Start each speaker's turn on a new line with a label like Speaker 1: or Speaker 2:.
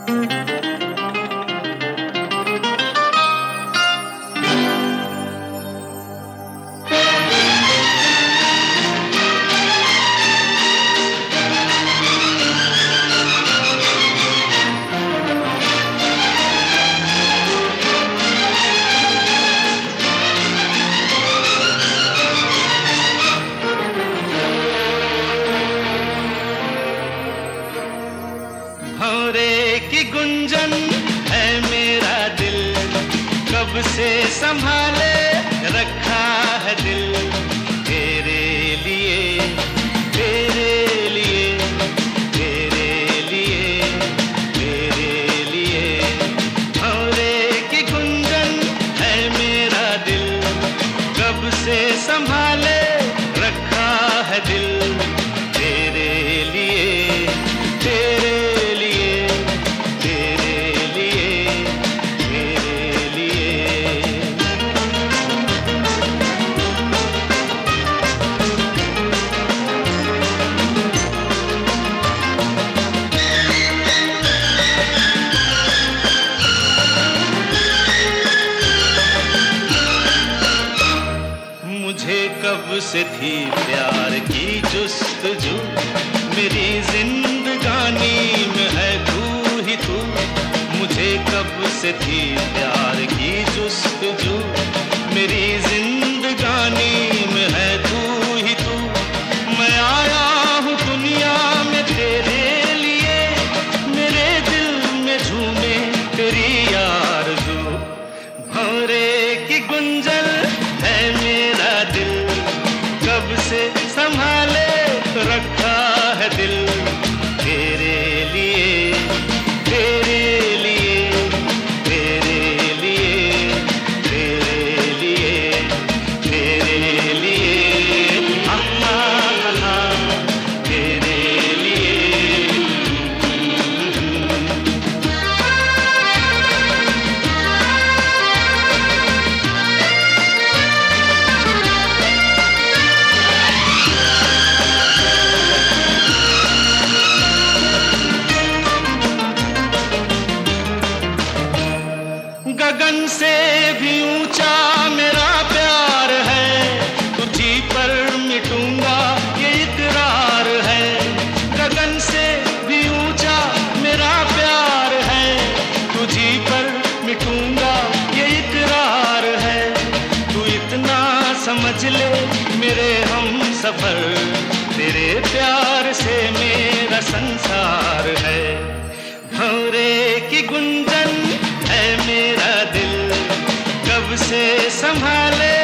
Speaker 1: भंवरे की गुंजन है मेरा दिल, कब से संभाले रखा है दिल। तेरे लिए, तेरे लिए, तेरे लिए, तेरे लिए। भंवरे की गुंजन है मेरा दिल, कब से संभाले रखा है दिल। तेरे लिए, तेरे मुझे कब से थी प्यार की जुस्तजू, मेरी जिंदगानी में है तू ही तू। मुझे कब से थी प्यार की जुस्तजू, मेरी जिंदगानी में है तू ही तू। मैं आया हूँ दुनिया में तेरे लिए, मेरे दिल में झूमे तेरी आरज़ू। भंवरे की गुंजन है मेरा दिल, कब से संभाले रखा है दिल। तेरे लिए, तेरे लिए, तेरे लिए, तेरे लिए, तेरे लिए, तेरे लिए। गगन से भी ऊंचा मेरा प्यार है, तुझी पर मिटूंगा ये इकरार है। गगन से भी ऊंचा मेरा प्यार है, तुझी पर मिटूंगा ये इकरार है। तू इतना समझ ले मेरे हम सफर, तेरे प्यार से मेरा संसार है। भंवरे की गुंजन है मेरा दिल, कब से संभाले